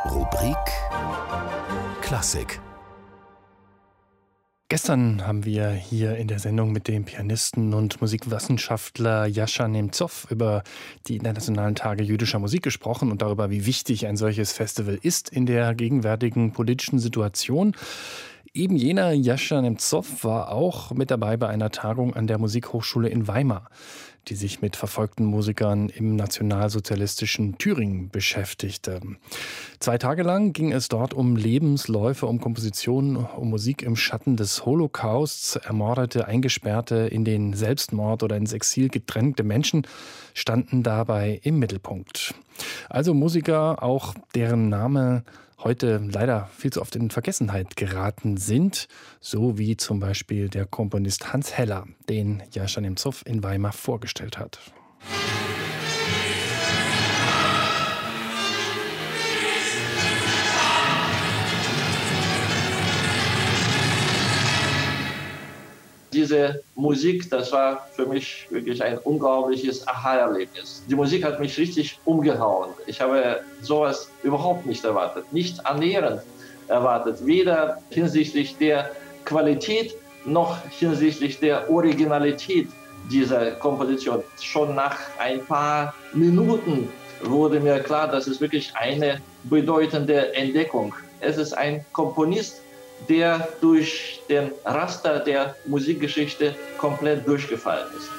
Rubrik Klassik. Gestern haben wir hier in der Sendung mit dem Pianisten und Musikwissenschaftler Jascha Nemzow über die Internationalen Tage jüdischer Musik gesprochen und darüber, wie wichtig ein solches Festival ist in der gegenwärtigen politischen Situation. Eben jener Jascha Nemzow war auch mit dabei bei einer Tagung an der Musikhochschule in Weimar, die sich mit verfolgten Musikern im nationalsozialistischen Thüringen beschäftigte. 2 Tage lang ging es dort um Lebensläufe, um Kompositionen, um Musik im Schatten des Holocausts. Ermordete, Eingesperrte, in den Selbstmord oder ins Exil gedrängte Menschen standen dabei im Mittelpunkt. Also Musiker, auch deren Name heute leider viel zu oft in Vergessenheit geraten sind, so wie zum Beispiel der Komponist Hans Heller, den Jascha Nemzow in Weimar vorgestellt hat. Diese Musik, das war für mich wirklich ein unglaubliches Aha-Erlebnis. Die Musik hat mich richtig umgehauen. Ich habe sowas überhaupt nicht erwartet, nicht annähernd erwartet, weder hinsichtlich der Qualität noch hinsichtlich der Originalität dieser Komposition. Schon nach ein paar Minuten wurde mir klar, dass es wirklich eine bedeutende Entdeckung ist. Es ist ein Komponist, der durch den Raster der Musikgeschichte komplett durchgefallen ist.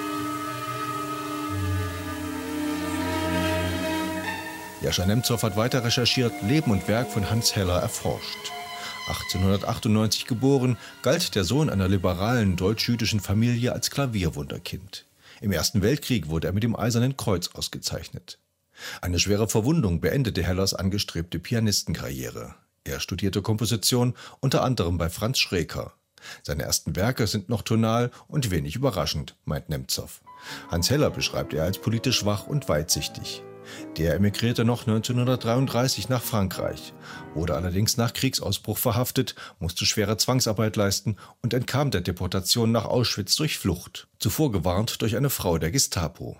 Jascha Nemzow hat weiter recherchiert, Leben und Werk von Hans Heller erforscht. 1898 geboren, galt der Sohn einer liberalen deutsch-jüdischen Familie als Klavierwunderkind. Im Ersten Weltkrieg wurde er mit dem Eisernen Kreuz ausgezeichnet. Eine schwere Verwundung beendete Hellers angestrebte Pianistenkarriere. Er studierte Komposition unter anderem bei Franz Schreker. Seine ersten Werke sind noch tonal und wenig überraschend, meint Nemzow. Hans Heller beschreibt er als politisch wach und weitsichtig. Der emigrierte noch 1933 nach Frankreich, wurde allerdings nach Kriegsausbruch verhaftet, musste schwere Zwangsarbeit leisten und entkam der Deportation nach Auschwitz durch Flucht, zuvor gewarnt durch eine Frau der Gestapo.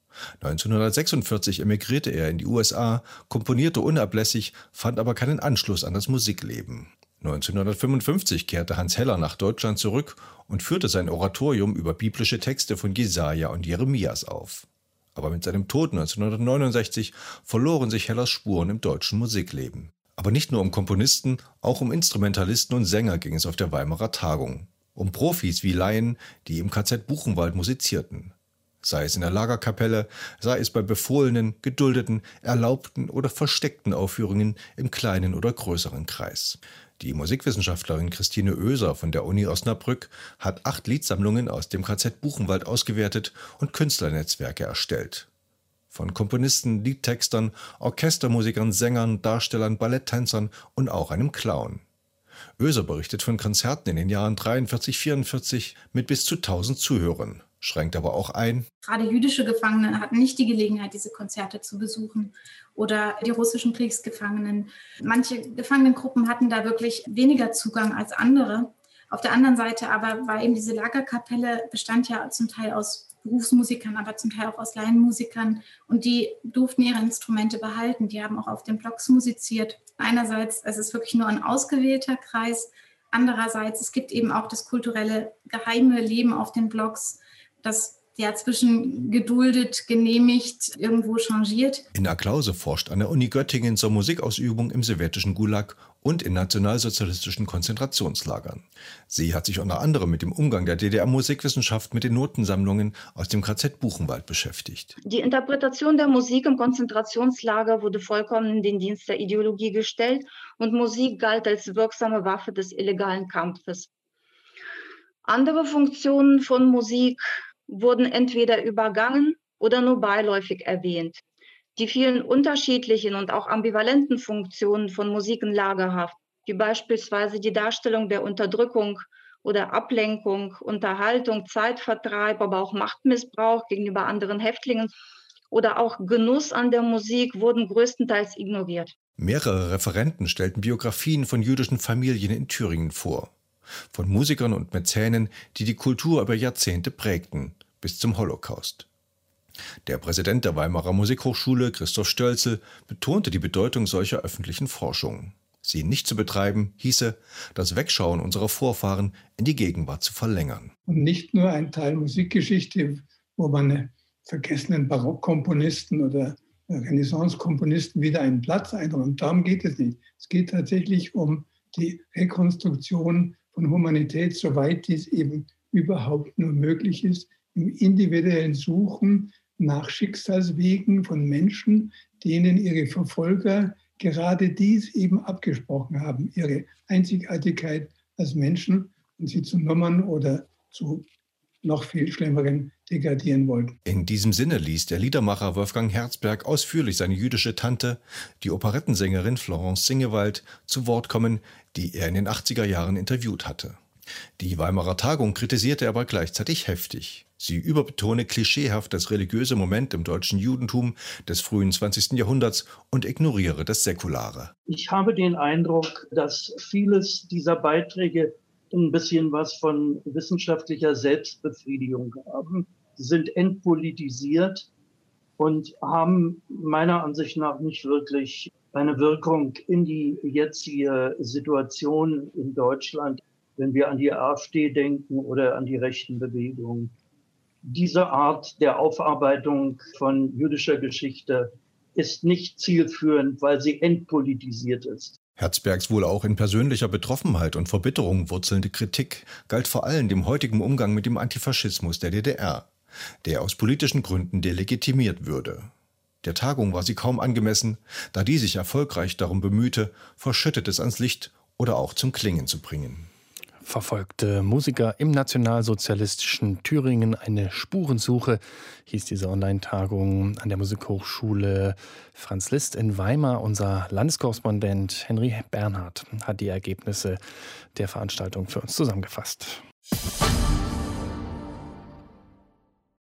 1946 emigrierte er in die USA, komponierte unablässig, fand aber keinen Anschluss an das Musikleben. 1955 kehrte Hans Heller nach Deutschland zurück und führte sein Oratorium über biblische Texte von Jesaja und Jeremias auf. Aber mit seinem Tod 1969 verloren sich Hellers Spuren im deutschen Musikleben. Aber nicht nur um Komponisten, auch um Instrumentalisten und Sänger ging es auf der Weimarer Tagung. Um Profis wie Laien, die im KZ Buchenwald musizierten. Sei es in der Lagerkapelle, sei es bei befohlenen, geduldeten, erlaubten oder versteckten Aufführungen im kleinen oder größeren Kreis. Die Musikwissenschaftlerin Christine Oeser von der Uni Osnabrück hat 8 Liedsammlungen aus dem KZ Buchenwald ausgewertet und Künstlernetzwerke erstellt. Von Komponisten, Liedtextern, Orchestermusikern, Sängern, Darstellern, Balletttänzern und auch einem Clown. Oeser berichtet von Konzerten in den Jahren 43, 44 mit bis zu 1000 Zuhörern. Schränkt aber auch ein. Gerade jüdische Gefangene hatten nicht die Gelegenheit, diese Konzerte zu besuchen oder die russischen Kriegsgefangenen. Manche Gefangenengruppen hatten da wirklich weniger Zugang als andere. Auf der anderen Seite aber war eben diese Lagerkapelle, bestand ja zum Teil aus Berufsmusikern, aber zum Teil auch aus Laienmusikern und die durften ihre Instrumente behalten. Die haben auch auf den Blocks musiziert. Einerseits, es ist wirklich nur ein ausgewählter Kreis. Andererseits, es gibt eben auch das kulturelle geheime Leben auf den Blocks, das ja zwischen geduldet, genehmigt, irgendwo changiert. Ina Klause forscht an der Uni Göttingen zur Musikausübung im sowjetischen Gulag und in nationalsozialistischen Konzentrationslagern. Sie hat sich unter anderem mit dem Umgang der DDR-Musikwissenschaft mit den Notensammlungen aus dem KZ Buchenwald beschäftigt. Die Interpretation der Musik im Konzentrationslager wurde vollkommen in den Dienst der Ideologie gestellt und Musik galt als wirksame Waffe des illegalen Kampfes. Andere Funktionen von Musik wurden entweder übergangen oder nur beiläufig erwähnt. Die vielen unterschiedlichen und auch ambivalenten Funktionen von Musik in Lagerhaft, wie beispielsweise die Darstellung der Unterdrückung oder Ablenkung, Unterhaltung, Zeitvertreib, aber auch Machtmissbrauch gegenüber anderen Häftlingen oder auch Genuss an der Musik, wurden größtenteils ignoriert. Mehrere Referenten stellten Biografien von jüdischen Familien in Thüringen vor. Von Musikern und Mäzenen, die die Kultur über Jahrzehnte prägten, bis zum Holocaust. Der Präsident der Weimarer Musikhochschule, Christoph Stölzel, betonte die Bedeutung solcher öffentlichen Forschung. Sie nicht zu betreiben, hieße, das Wegschauen unserer Vorfahren in die Gegenwart zu verlängern. Und nicht nur ein Teil Musikgeschichte, wo man vergessenen Barockkomponisten oder Renaissance-Komponisten wieder einen Platz einräumt. Darum geht es nicht. Es geht tatsächlich um die Rekonstruktion von Humanität, soweit dies eben überhaupt nur möglich ist, im individuellen Suchen nach Schicksalswegen von Menschen, denen ihre Verfolger gerade dies eben abgesprochen haben, ihre Einzigartigkeit als Menschen, und sie zu nummern oder zu noch viel Schlimmeren degradieren wollten. In diesem Sinne ließ der Liedermacher Wolfgang Herzberg ausführlich seine jüdische Tante, die Operettensängerin Florence Singewald, zu Wort kommen, die er in den 80er Jahren interviewt hatte. Die Weimarer Tagung kritisierte er aber gleichzeitig heftig. Sie überbetone klischeehaft das religiöse Moment im deutschen Judentum des frühen 20. Jahrhunderts und ignoriere das Säkulare. Ich habe den Eindruck, dass vieles dieser Beiträge ein bisschen was von wissenschaftlicher Selbstbefriedigung haben. Sie sind entpolitisiert und haben meiner Ansicht nach nicht wirklich eine Wirkung in die jetzige Situation in Deutschland, wenn wir an die AfD denken oder an die rechten Bewegungen. Diese Art der Aufarbeitung von jüdischer Geschichte ist nicht zielführend, weil sie entpolitisiert ist. Herzbergs wohl auch in persönlicher Betroffenheit und Verbitterung wurzelnde Kritik galt vor allem dem heutigen Umgang mit dem Antifaschismus der DDR, der aus politischen Gründen delegitimiert würde. Der Tagung war sie kaum angemessen, da die sich erfolgreich darum bemühte, Verschüttetes ans Licht oder auch zum Klingen zu bringen. Verfolgte Musiker im nationalsozialistischen Thüringen, eine Spurensuche, hieß diese Online-Tagung an der Musikhochschule Franz Liszt in Weimar. Unser Landeskorrespondent Henry Bernhard hat die Ergebnisse der Veranstaltung für uns zusammengefasst.